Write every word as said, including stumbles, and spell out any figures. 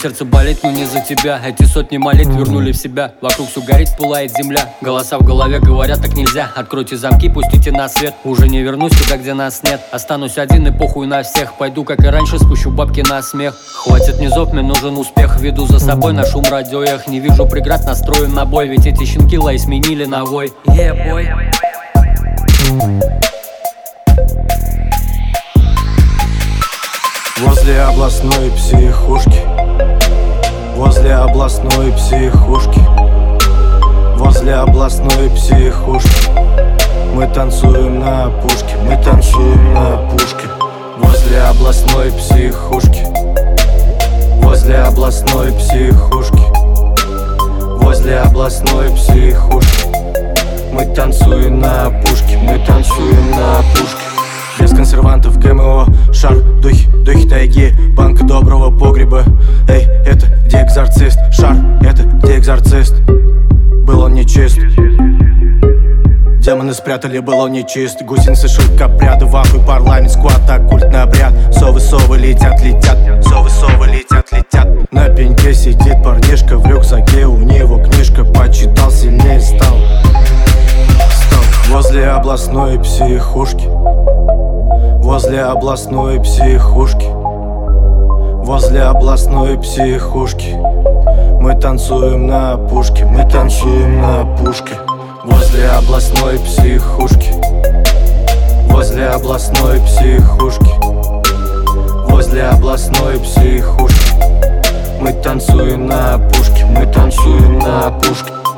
сердце болит, но не за тебя. Эти сотни молитв вернули в себя. Вокруг все горит, пылает земля. Голоса в голове говорят, так нельзя. Откройте замки, пустите на свет. Уже не вернусь туда, где нас нет. Останусь один и похуй на всех. Пойду, как и раньше, спущу бабки на смех. Хватит низов, мне нужен успех. Веду за собой на шум радиоэх. Не вижу преград, настроен на бой. Ведь эти щенки лай сменили на вой. Yeah, boy. Возле областной психушки, возле областной психушки, возле областной психушки мы танцуем на пушке, мы танцуем на пушке. Возле областной психушки, возле областной психушки, возле областной психушки мы танцуем на пушке, мы танцуем на пушке. Без консервантов, ГМО, шар, духи, духи тайги, банк доброго погреба. Эй, это где экзорцист? Шар, это где экзорцист? Был он нечист. Демоны спрятали, был он нечист. Гусеницы, шелкопряды, вахуй, парламент, сквад, оккультный обряд. Совы, совы летят, летят, совы, совы летят, летят. На пеньке сидит парнишка, в рюкзаке у него книжка. Почитал, сильнее стал, стал. Возле областной психушки, возле областной психушки, возле областной психушки мы танцуем на пушке, мы танцуем на пушке. Возле областной психушки, возле областной психушки, возле областной психушки мы танцуем на пушке, мы танцуем на пушке.